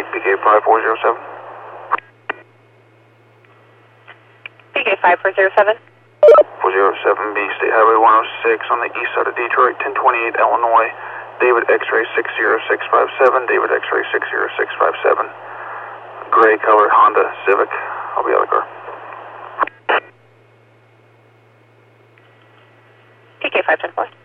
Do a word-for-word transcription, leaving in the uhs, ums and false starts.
P K five four zero seven. P K five four zero seven. four zero seven B, State Highway one oh six on the east side of Detroit, ten twenty-eight Illinois. David X-ray six zero six five seven, David X-ray six zero six five seven. Gray colored Honda Civic. I'll be out of the car. P K five ten four.